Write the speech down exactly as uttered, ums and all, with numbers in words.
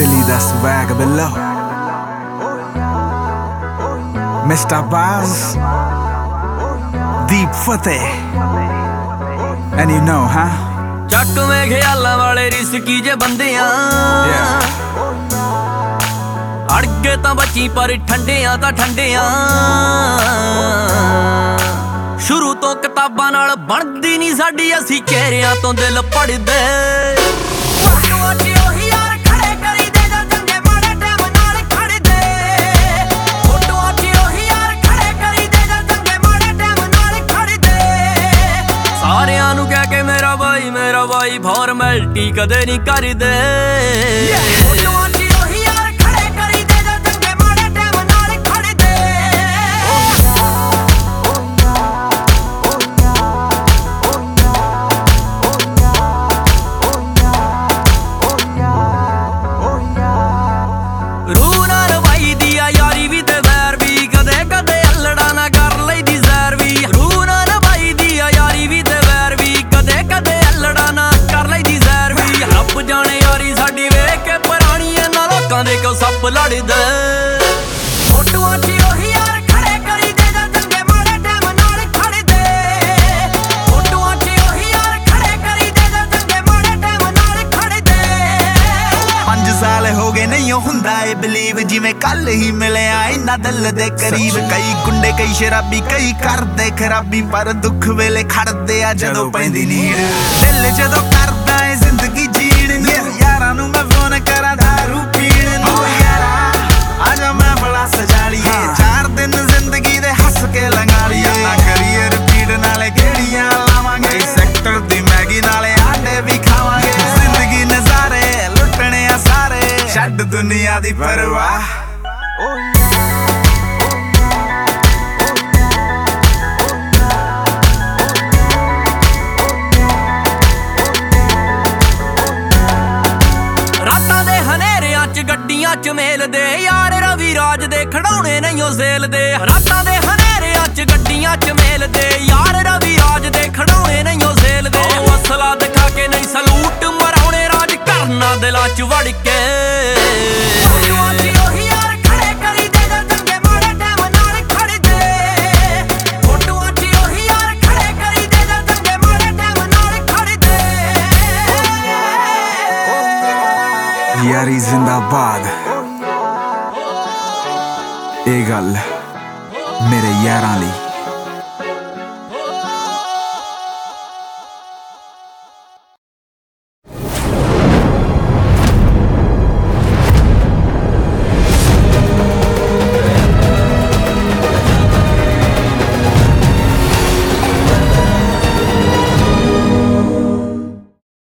Dilly the swag below. Mister Baz, Deep Fateh, and you know, huh? ਚੱਕ ਮੈਂ ਖਿਆਲਾਂ ਵਾਲੇ ਰਿਸਕੀ ਜੇ ਬੰਦਿਆਂ ਅੜ ਕੇ ਤਾਂ ਬੱਚੀ ਪਰ ਠੰਡਿਆਂ ਤਾਂ ਠੰਡਿਆਂ ਸ਼ੁਰੂ ਤੋਂ ਕਿਤਾਬਾਂ ਨਾਲ ਬਣਦੀ ਨਹੀਂ ਸਾਡੀ ਅਸੀਂ ਚਿਹਰਿਆਂ ਤੋਂ ਦਿਲ ਪੜਦੇ ਸਾਰਿਆਂ ਨੂੰ ਕਹਿ ਕੇ ਮੇਰਾ ਬਾਈ ਮੇਰਾ ਬਾਈ ਫਾਰਮੈਲਿਟੀ ਕਦੇ ਨਹੀਂ ਕਰਦੇ ਰੂਹ ਨਾਲ ਬਾਈ ਦੀ ਆ ਯਾਰੀ ਵੀ ਤੇ ਵੈਰ ਵੀ ਕਦੇ ਕਦੇ ਅਲੜਾ ਨਾ ਕਰ ਲਈਦੀ ਜ਼ਹਿਰ ਵੀ ਰੂਹ ਨਾਲ ਬਾਈ ਦੀ ਆ ਯਾਰੀ ਵੀ ਤੇ ਵੈਰ ਵੀ ਕਦੇ ਕਦੇ ਅਲੜਾ ਨਾ ਕਰ ਲਈਦੀ ਜ਼ਹਿਰ ਵੀ ਰੱਬ ਜਾਣੇ ਯਾਰੀ ਸਾਡੀ ਵੇਖ ਕੇ ਪੁਰਾਣੀ ਇਹਨਾਂ ਲੋਕਾਂ ਦੇ ਕਿਉਂ ਸੱਪ ਲੜਦੇ ਫੋਟੋਆਂ 'ਚ ਉਹੀ ਯਾਰ ਖੜੇ ਕਰੀਦੇ ਜਾਂ ਚੰਗੇ ਮਾੜੇ ਟਾਈਮ ਨਾਲ ਖੜਦੇ ਫੋਟੋਆਂ 'ਚ ਉਹੀ ਯਾਰ ਖੜੇ ਕਰੀਦੇ ਜਾਂ ਚੰਗੇ ਮਾੜੇ ਟਾਈਮ ਨਾਲ ਖੜਦੇ ਪੰਜ ਸਾਲ ਹੋ ਗਏ ਨਹੀਂ ਹੁੰਦਾ ਏ ਬਲੀਵ ਜਿਵੇਂ ਕੱਲ ਹੀ ਮਿਲਿਆ ਇੰਨਾ ਦਿਲ ਦੇ ਕਰੀਬ ਕਈ ਗੁੰਡੇ ਕਈ ਸ਼ਰਾਬੀ ਕਈ ਕਰਦੇ ਖਰਾਬੀ ਪਰ ਦੁੱਖ ਵੇਲੇ ਖੜਦੇ ਆ ਜਦੋਂ ਪੈਂਦੀ ਨੀੜ ਦਿਲ ਜਦੋਂ ਕਰਦਾ ਏ ਜ਼ਿੰਦਗੀ ਜੀਣ ਨੂੰ ਯਾਰਾਂ ਨੂੰ ਮੈਂ ਫੋਨ ਕਰਾਂ ਦਾਰੂ ਪੀਣ ਨੂੰ ਯਾਰਾ ਆਜਾ ਮੈਂ ਬੜਾ ਸਜਾ ਲਈਏ ਚਾਰ ਦਿਨ ਜ਼ਿੰਦਗੀ ਦੇ ਹੱਸ ਕੇ ਲੰਘਾ ਲਈਏ ਨਾ ਕਰੀਏ ਰਿਪੀਟ ਨਾਲੇ ਕਿਹੜੀਆਂ ਲਾਵਾਂਗੇ ਸੈਕਟਰ ਦੀ ਮੈਗੀ ਨਾਲੇ ਆਂਡੇ ਵੀ ਖਾਵਾਂਗੇ ਜ਼ਿੰਦਗੀ ਨਜ਼ਾਰੇ ਲੁੱਟਣੇ ਆ ਸਾਰੇ ਛੱਡ ਦੁਨੀਆ ਦੀ ਪਰਵਾਹ ਰਾਤਾਂ ਦੇ ਹਨੇਰਿਆਂ 'ਚ ਗੱਡੀਆਂ 'ਚ ਮੇਲਦੇ ਯਾਰ ਰਵੀ ਰਾਜ ਦੇ ਖੜਾਉਣੇ ਨਹੀਂ ਉਹ ਜ਼ੇਲਦੇ ਰਾਤਾਂ ਦੇ ਹਨੇਰਿਆਂ 'ਚ ਗੱਡੀਆਂ 'ਚ ਮੇਲਦੇ ਯਾਰ ਰਵੀ ਰਾਜ ਦੇ ਖੜਾਉਣੇ ਨਹੀਂ ਉਹ ਜ਼ੇਲਦੇ ਅਸਲਾ ਦਿਖਾ ਕੇ ਨਹੀਂ ਸਲੂਟ ਮਰਾਉਣੇ ਰਾਜ ਕਰਨਾ ਦਿਲਾਂ 'ਚ ਵੜ ਕੇ ਯਾਰੀ ਜ਼ਿੰਦਾਬਾਦ ਇਹ ਗੱਲ ਮੇਰੇ ਯਾਰਾਂ ਲਈ